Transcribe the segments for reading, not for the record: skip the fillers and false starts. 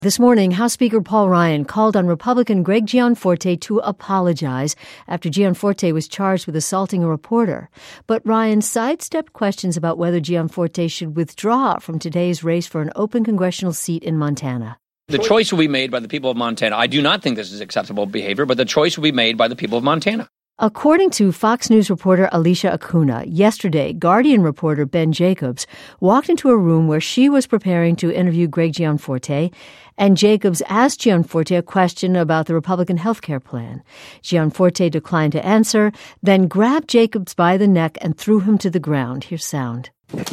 This morning, House Speaker Paul Ryan called on Republican Greg Gianforte to apologize after Gianforte was charged with assaulting a reporter. But Ryan sidestepped questions about whether Gianforte should withdraw from today's race for an open congressional seat in Montana. The choice will be made by the people of Montana. I do not think this is acceptable behavior, but the choice will be made by the people of Montana. According to Fox News reporter Alicia Acuna, yesterday, Guardian reporter Ben Jacobs walked into a room where she was preparing to interview Greg Gianforte, and Jacobs asked Gianforte a question about the Republican health care plan. Gianforte declined to answer, then grabbed Jacobs by the neck and threw him to the ground. Here's sound. I'm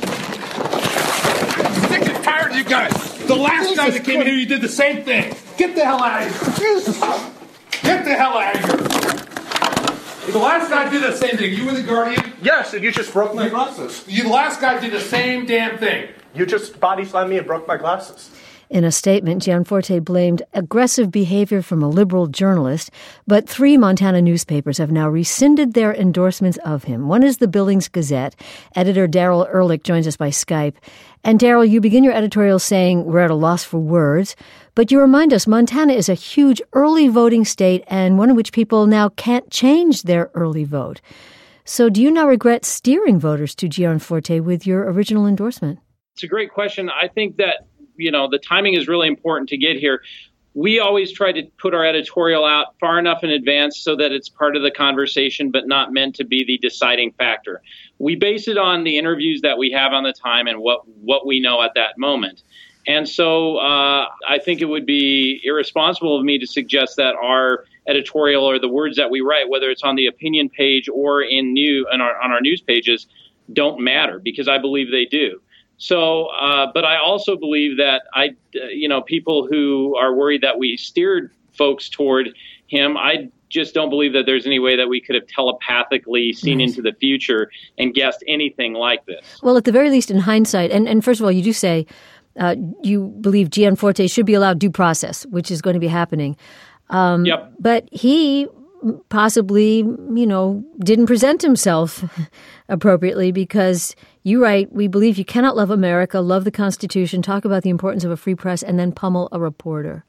sick and tired of you guys. The last time that came in here, you did the same thing. Get the hell out of here. Get the hell out of here. The last guy did the same thing. You were the Guardian? Yes, and you just broke my glasses. The last guy did the same damn thing. You just body slammed me and broke my glasses. In a statement, Gianforte blamed aggressive behavior from a liberal journalist, but 3 Montana newspapers have now rescinded their endorsements of him. One is the Billings Gazette. Editor Daryl Ehrlich joins us by Skype. And Daryl, you begin your editorial saying we're at a loss for words, but you remind us Montana is a huge early voting state and one in which people now can't change their early vote. So do you now regret steering voters to Gianforte with your original endorsement? It's a great question. I think that the timing is really important to get here. We always try to put our editorial out far enough in advance so that it's part of the conversation, but not meant to be the deciding factor. We base it on the interviews that we have on the time and what we know at that moment. And so I think it would be irresponsible of me to suggest that our editorial or the words that we write, whether it's on the opinion page or on our news pages, don't matter, because I believe they do. So, but I also believe that people who are worried that we steered folks toward him, I just don't believe that there's any way that we could have telepathically seen into the future and guessed anything like this. Well, at the very least, in hindsight, and first of all, you do say you believe Gianforte should be allowed due process, which is going to be happening. Yep. But he possibly, didn't present himself appropriately because you write, we believe you cannot love America, love the Constitution, talk about the importance of a free press, and then pummel a reporter.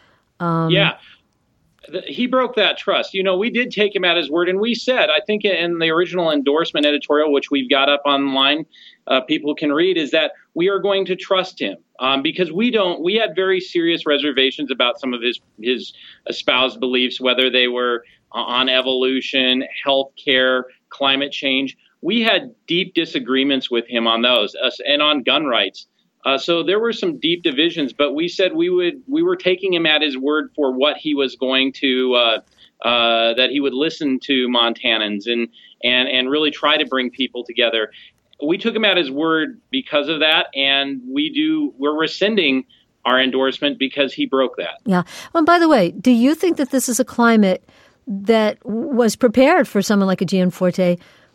He broke that trust. We did take him at his word, and we said, I think in the original endorsement editorial, which we've got up online, people can read, is that we are going to trust him because we had very serious reservations about some of his espoused beliefs, whether they were on evolution, healthcare, climate change. We had deep disagreements with him on those and on gun rights. So there were some deep divisions, but we said we were taking him at his word for what he was going to, that he would listen to Montanans and really try to bring people together. We took him at his word because of that, and we're rescinding our endorsement because he broke that. Yeah. Well, by the way, do you think that this is a climate that was prepared for someone like a Gianforte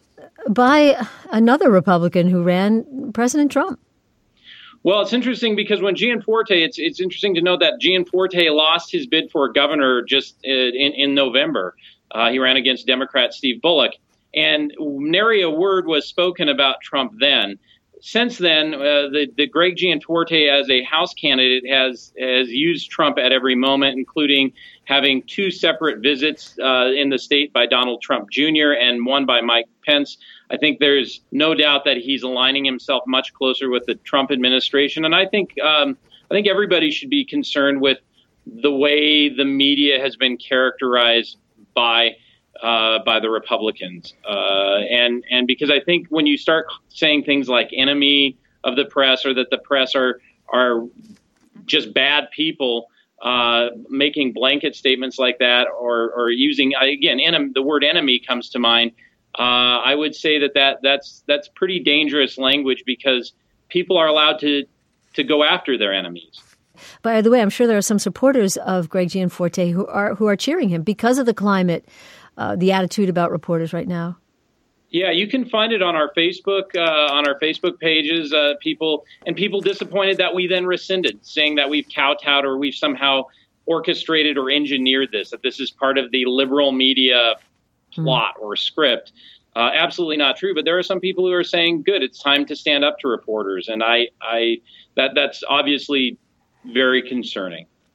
by another Republican who ran, President Trump? Well, it's interesting because when Gianforte, it's interesting to note that Gianforte lost his bid for governor just in November. He ran against Democrat Steve Bullock, and nary a word was spoken about Trump then. Since then, the Greg Gianforte as a House candidate has used Trump at every moment, including having 2 separate visits in the state by Donald Trump Jr. and one by Mike Pence. I think there's no doubt that he's aligning himself much closer with the Trump administration, and I think everybody should be concerned with the way the media has been characterized by the Republicans, and because I think when you start saying things like enemy of the press or that the press are just bad people, making blanket statements like that or using again the word enemy comes to mind. I would say that's pretty dangerous language because people are allowed to go after their enemies. By the way, I'm sure there are some supporters of Greg Gianforte who are cheering him because of the climate. The attitude about reporters right now? Yeah, you can find it on our Facebook pages. People disappointed that we then rescinded, saying that we've kowtowed or we've somehow orchestrated or engineered this, that this is part of the liberal media plot or script. Absolutely not true. But there are some people who are saying, good, it's time to stand up to reporters. And that's obviously very concerning.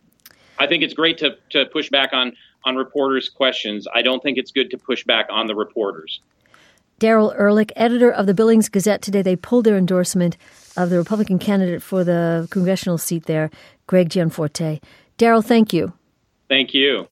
I think it's great to push back on reporters' questions. I don't think it's good to push back on the reporters. Darrell Ehrlich, editor of the Billings Gazette. Today they pulled their endorsement of the Republican candidate for the congressional seat there, Greg Gianforte. Darrell, thank you. Thank you.